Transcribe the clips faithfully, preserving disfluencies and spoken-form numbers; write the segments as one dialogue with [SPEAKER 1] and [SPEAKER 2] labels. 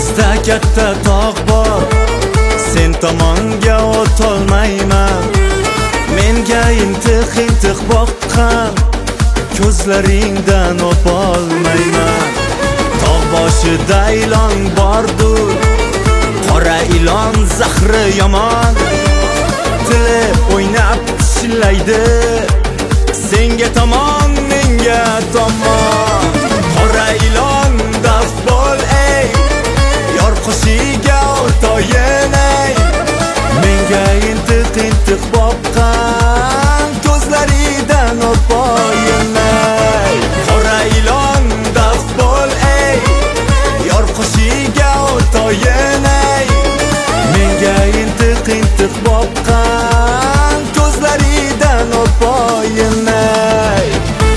[SPEAKER 1] Bizda katta tog' bor, sen tomonga o'tolmayman. Menga intiq-intiq boqqan ko'zlaringdan o'polmayman. Tog' boshida ilon bordur, qora ilon zahri yomon. Tili o'ynab tishlaydi, senga tomon, menga tomon. Qora ilon daf bo'l ey, yor qoshiga o'toyin ey. Menga intiq-intiq boqqan ko'zlaridan o'poyin ey. Qora ilon daf bo'l ey, yor qoshiga o'toyin ey. Menga intiq-intiq boqqan ko'zlaridan o'poyin ey.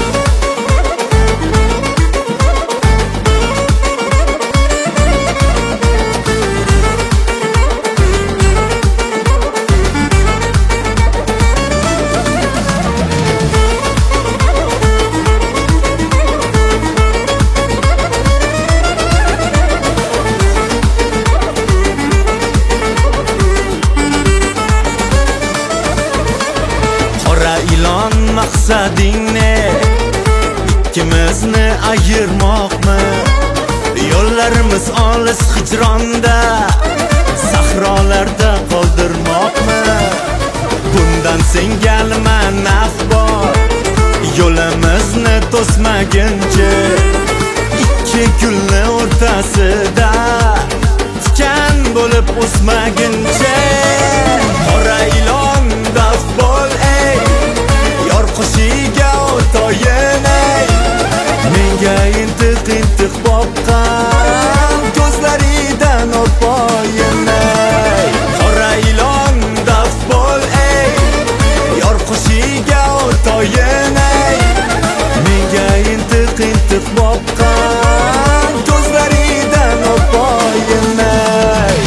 [SPEAKER 1] Maqsading ne? Ikkimizni ayirmoqmi? Yo'llarimiz olis hijronda, sahrolarda qoldirmoqmi? Bundan senga nima naf bor? Yo'limizni to'smaguncha, ikki gulni o'rtasida tikan bo'lib o'smaguncha. Qora ilon daf bo'l ey, yor qoshiga o'toyin ey. Menga intiq-intiq boqqan ko'zlaridan o'poyin ey. Qora ilon daf bo'l ey, yor qoshiga o'toyin ey. Menga intiq-intiq boqqan ko'zlaridan o'poyin ey.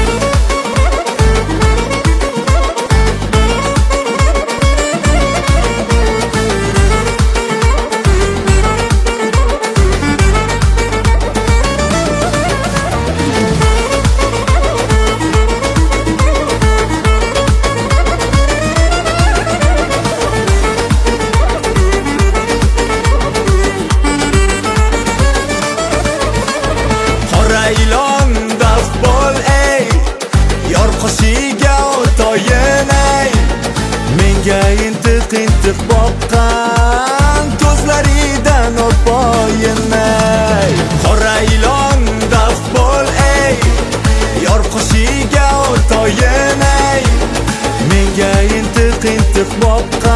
[SPEAKER 1] Ilon daf bo'l ey, yor qoshiga o'toyin ey. Menga intiq-intiq boqqan ko'zlaridan o'poyin ey. Qora ilon daf bo'l ey, yor qoshiga o'toyin ey. Menga intiq-intiq boqqan